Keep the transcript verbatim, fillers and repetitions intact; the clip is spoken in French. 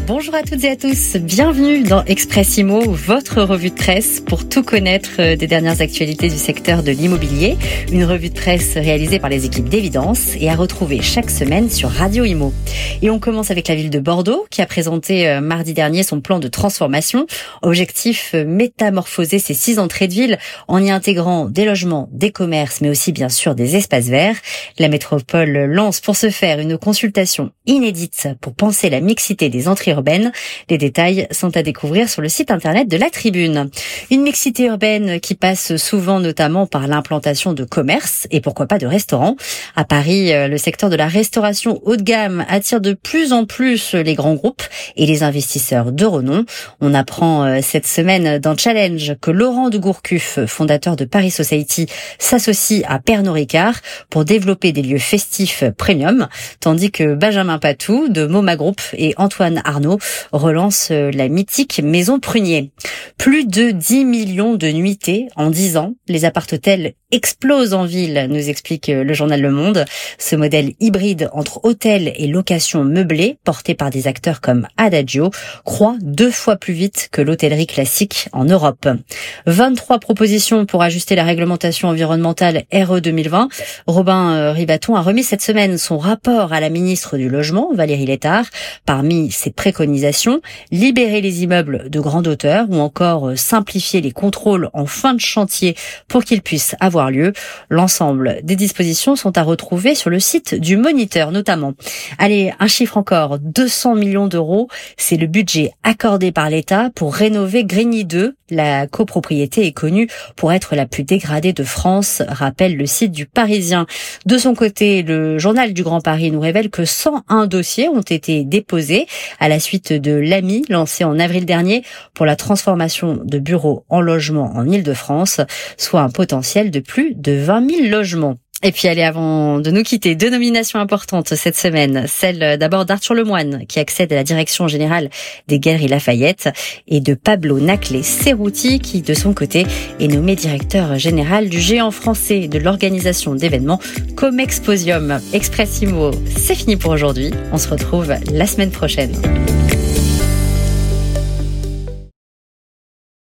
Bonjour à toutes et à tous, bienvenue dans Expressimo, votre revue de presse pour tout connaître des dernières actualités du secteur de l'immobilier. Une revue de presse réalisée par les équipes d'Évidence et à retrouver chaque semaine sur Radio Imo. Et on commence avec la ville de Bordeaux qui a présenté mardi dernier son plan de transformation. Objectif, métamorphoser ses six entrées de ville en y intégrant des logements, des commerces, mais aussi bien sûr des espaces verts. La métropole lance pour ce faire une consultation inédite pour penser la mixité des entrées urbaine. Les détails sont à découvrir sur le site internet de la Tribune. Une mixité urbaine qui passe souvent notamment par l'implantation de commerces et pourquoi pas de restaurants. À Paris, le secteur de la restauration haut de gamme attire de plus en plus les grands groupes et les investisseurs de renom. On apprend cette semaine dans Challenge que Laurent de Gourcuff, fondateur de Paris Society, s'associe à Pernod Ricard pour développer des lieux festifs premium, tandis que Benjamin Patou de MoMA Group et Antoine Arnaud relance la mythique Maison Prunier. Plus de dix millions de nuitées en dix ans. Les appart-hôtels explosent en ville, nous explique le journal Le Monde. Ce modèle hybride entre hôtel et location meublée, porté par des acteurs comme Adagio, croît deux fois plus vite que l'hôtellerie classique en Europe. vingt-trois propositions pour ajuster la réglementation environnementale R E deux mille vingt. Robin Ribaton a remis cette semaine son rapport à la ministre du Logement, Valérie Létard. Parmi ses préconisations, libérer les immeubles de grande hauteur ou encore simplifier les contrôles en fin de chantier pour qu'ils puissent avoir lieu. L'ensemble des dispositions sont à retrouver sur le site du Moniteur notamment. Allez, un chiffre encore, deux cents millions d'euros, c'est le budget accordé par l'État pour rénover Grigny deux. La copropriété est connue pour être la plus dégradée de France, rappelle le site du Parisien. De son côté, le journal du Grand Paris nous révèle que cent un dossiers ont été déposés à la suite de l'A M I lancé en avril dernier pour la transformation de bureaux en logements en Île-de-France, soit un potentiel de plus de vingt mille logements. Et puis allez, avant de nous quitter, deux nominations importantes cette semaine. Celle d'abord d'Arthur Lemoine, qui accède à la direction générale des Galeries Lafayette, et de Pablo Naclé-Cerruti, qui de son côté est nommé directeur général du géant français de l'organisation d'événements Comexposium. Expressimo, c'est fini pour aujourd'hui. On se retrouve la semaine prochaine.